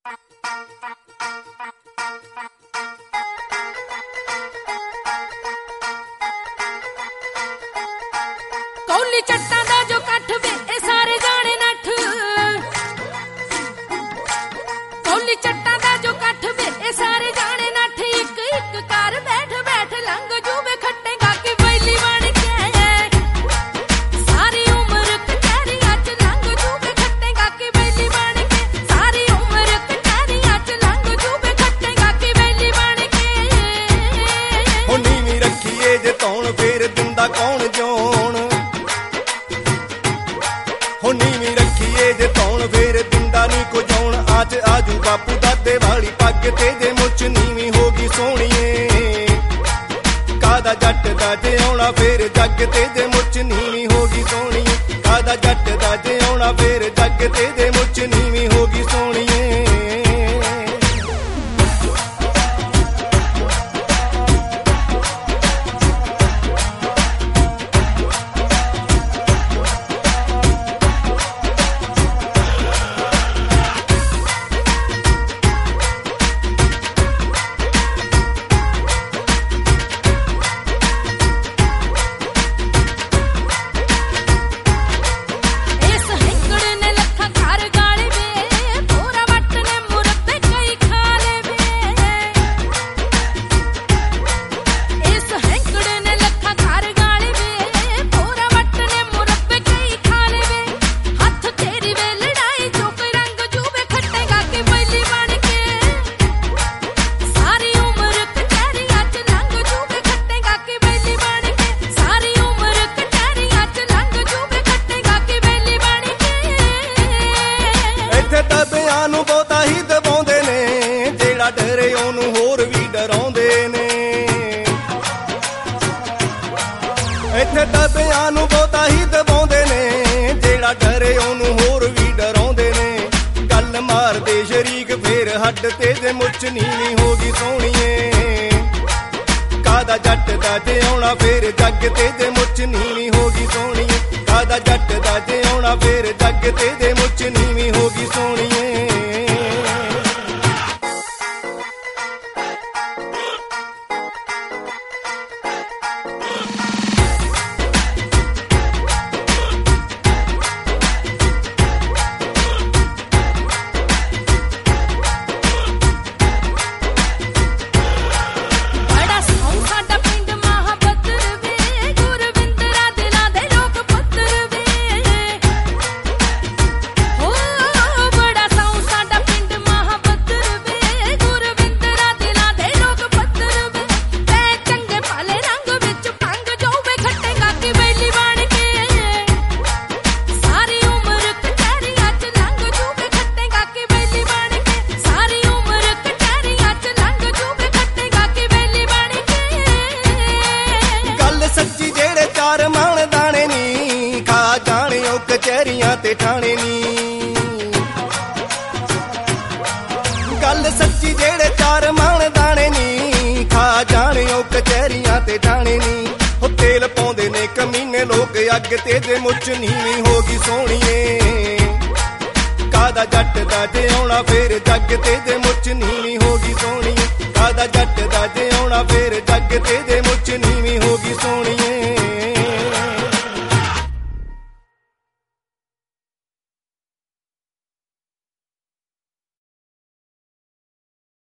ਕੌਲੀ ਚੱਟਾਂ ਦਾ ਜੋ ਕੱਠ ਵੇ ਇਹ ਸਾਰੇ ਜਾਣੇ ਨੱਠ, ਕੌਲੀ ਚੱਟਾਂ ਦਾ ਜੋ ਕੱਠ ਵੇ ਇਹ ਸਾਰੇ ਜਾਣੇ ਨੱਠ, ਇੱਕ ਇੱਕ ਕਰ ਬੈਠ ਬੈਠ ਲੰਘ ਜੂਵੇ ਖੱਟੇਗਾ ਕਿ ਬੈਲੀ ਬਣ ਕੇ, ਸਾਰੀ ਉਮਰ ਕਚਹਿਰੀਆਂ ਚ ਲੰਘ ਜੂਵੇ ਖੱਟੇਗਾ ਕਿ ਬੈਲੀ ਬਣ ਕੇ, ਸਾਰੀ ਉਮਰ ਕਚਹਿਰੀਆਂ ਚ ਲੰਘ ਜੂਵੇ ਖੱਟੇਗਾ ਕਿ ਬੈਲੀ ਬਣ ਕੇ। ਹੁਣ ਨੀਵੀਂ ਰੱਖੀਏ ਜੇ ਧੌਣ ਫੇਰ ਦਿੰਦਾ ਕੌਣ ਜੋਣ, ਹੁਣ ਨੀਵੀਂ ਰੱਖੀਏ ਜੇ ਧੌਣ ਫੇਰ ਦਿੰਦਾ ਨੀ ਕੋ ਜਾਉਣ, ਅੱਜ ਆਜੂ ਬਾਪੂ ਦਾਦੇ ਵਾਲੀ ਪੱਗ ਤੇ ਜੇ ਮੁੱਛ ਨੀਵੀਂ ਹੋ ਗਈ ਸੋਹਣੀਏ, ਕਾਦਾ ਜੱਟ ਦਾ ਜੇ ਆਉਣਾ ਫੇਰ ਜੱਗ ਤੇ ਜੇ ਮੁੱਛ ਨੀਵੀਂ ਹੋ ਗਈ ਸੋਹਣੀਏ, ਕਾਦਾ ਜੱਟ ਦਾ ਜੇ ਆਉਣਾ ਫੇਰ ਜੱਗ ਤੇ ਜੇ ਮੁੱਛ ਨੀਵੀਂ ਹੋ ਗਈ ਸੋਹਣੀਏ। ਡਰੇ ਉਹਨੂੰ ਹੋਰ ਵੀ ਡਰਾਉਂਦੇ ਨੇ, ਇੱਥੇ ਡੱਬਿਆਂ ਨੂੰ ਬਹੁਤਾ ਹੀ ਦਬਾਉਂਦੇ ਨੇ, ਜਿਹੜਾ ਡਰੇ ਉਹਨੂੰ ਹੋਰ ਵੀ ਡਰਾਉਂਦੇ ਨੇ, ਗੱਲ ਮਾਰਦੇ ਸ਼ਰੀਕ ਫੇਰ ਹੱਡ ਤੇ ਜੇ ਮੁੱਛ ਨੀਵੀਂ ਹੋ ਗਈ ਸੋਹਣੀਏ, ਕਾਦਾ ਜੱਟ ਦਾ ਜੇ ਆਉਣਾ ਫੇਰ ਜੱਗ ਤੇ ਜੇ ਮੁੱਛ ਨੀਵੀਂ ਹੋ ਗਈ ਸੋਹਣੀਏ, ਕਾਦਾ ਜੱਟ ਦਾ ਜੇ ਆਉਣਾ ਫੇਰ ਜੱਗ ਤੇ ਜੇ ਮੁੱਛ ਨੀਵੀਂ ਹੋ ਗਈ ਸੋਹਣੀਏ। ਕਚਹਿਰੀਆਂ ਤੇ ਠਾਣੇ ਨੀ, ਗੱਲ ਸੱਚੀ ਜਿਹੜੇ ਚਾਰ ਮਾਣ ਦਾਣੇ ਨੀ, ਖਾ ਜਾਣਿਓ ਕਚਹਿਰੀਆਂ ਤੇ ਠਾਣੇ ਨੀ, ਉਹ ਤੇਲ ਪਾਉਂਦੇ ਨੇ ਕਮੀਨੇ ਲੋਕ ਅੱਗ ਤੇ ਜੇ ਮੁੱਛ ਨੀਵੀਂ ਹੋ ਗਈ ਸੋਹਣੀਏ, ਕਾਦਾ ਜੱਟ ਦਾ ਜੇ ਆਉਣਾ ਫੇਰ ਜੱਗ ਤੇ ਜੇ ਮੁੱਛ ਨੀਵੀਂ ਹੋ ਗਈ ਸੋਹਣੀਏ, ਕਾਦਾ ਜੱਟ ਦਾ ਜੇ ਆਉਣਾ ਫੇਰ ਜੱਗ ਤੇ ਜੇ ਮੁੱਛ ਨੀਵੀਂ